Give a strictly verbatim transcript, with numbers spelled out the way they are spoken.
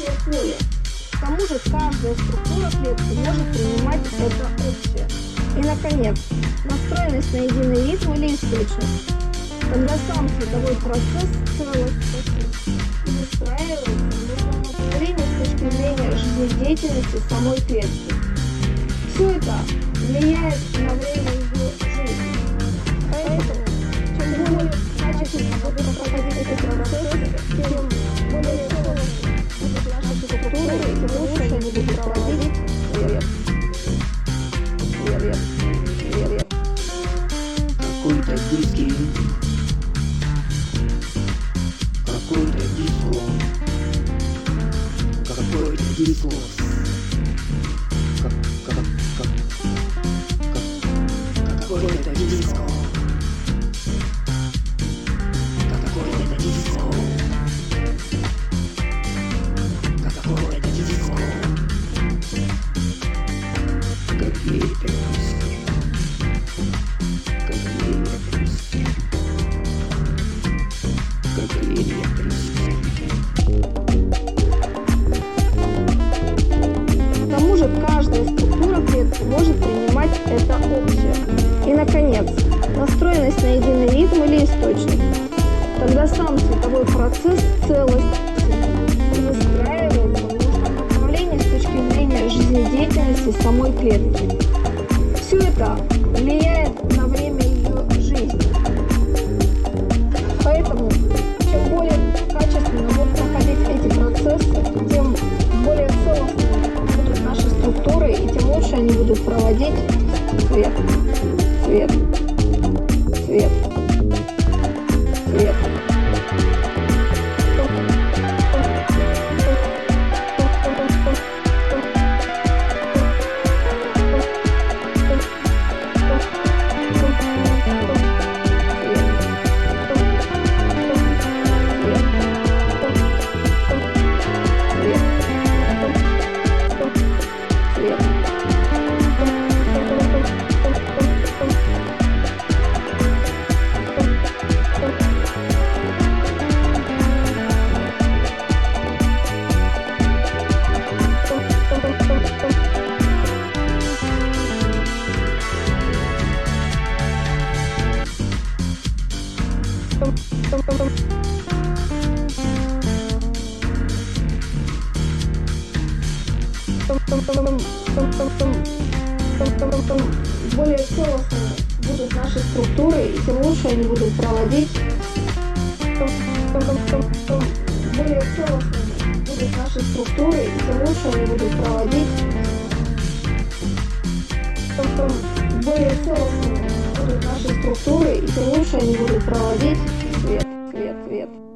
общее поле. К тому же каждая структура клетки может принимать это общее. И, наконец, настроенность на единый ритм или источник, когда сам световой процесс целостности и выстраивается в нужном направлении с точки зрения жизнедеятельности самой клетки. Все это влияет на время ее жизни. Поэтому, чем более качественно будут проходить эти процессы, тем более целостны будут наши структуры, и тем лучше они будут проводить свет. Свет. Свет. Какой-то дикий, какой-то дискурс, какой-то дискурс, как, как, как, как, какой-то дискурс, какой-то дискурс, какой-то дискурс, какие-то диски. К тому же каждая структура клетки может принимать это общее. И, наконец, настроенность на единый ритм или источник, когда сам световой процесс целостности и выстраивается в нужном направлении с точки зрения жизнедеятельности самой клетки. Все это влияет на время ее жизни. Поэтому, чем более качественно будут проходить эти процессы, тем более целостными будут наши структуры, и тем лучше они будут проводить свет, свет, свет, свет. Более целостными будут наши структуры, и тем лучше они будут проводить. Более целостными будут наши структуры, и тем лучше они будут проводить. Более целостными будут наши структуры, и тем лучше они будут проводить свет, свет, свет.